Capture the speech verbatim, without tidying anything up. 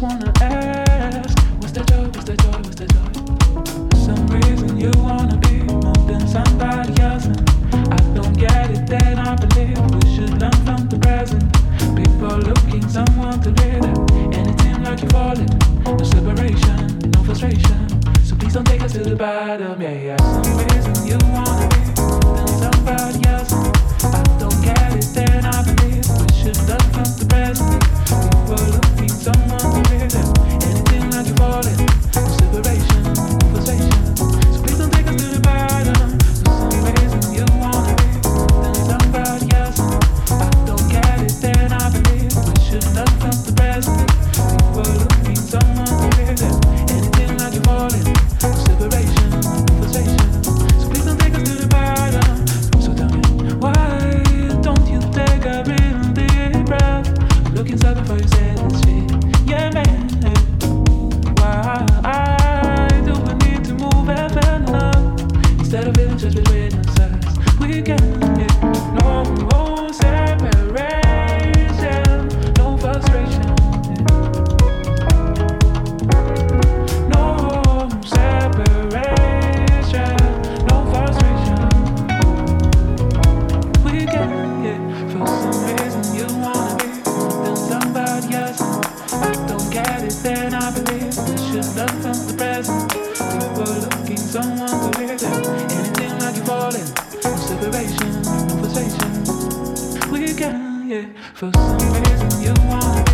wanna ask, what's the joy, what's the joy, what's the joy? For some reason you wanna be more than somebody else, and I don't get it, then I believe we should learn from the present. People looking someone to live it, and it seems like you're falling. No separation, no frustration, so please don't take us to the bottom, yeah, yeah. For some reason you wanna be more than somebody else, and I don't get it, then I believe we should learn from the present. People looking someone to live it, and it seems like you're falling. No separation, no frustration, so please don't take us to the bottom. For some reason you wanna be more than somebody else, and I don't get it, then I believe we should learn from the present. People looking someone to live it, and it seems like you're falling. No separation, no frustration, so please don't take us to the bottom. So tell me, why don't you take a real deep breath? Look inside before you say this shit. Yeah, man. Why do we need to move heaven up instead of feeling just between us? We can get no separation, no frustration. No separation, no frustration. We can get, for some reason you wanna be more than somebody else. I don't get it, then I believe we should learn from the present. People looking someone to live there, anything like you're falling. No separation, no frustration. We can, yeah, for some reason you wanna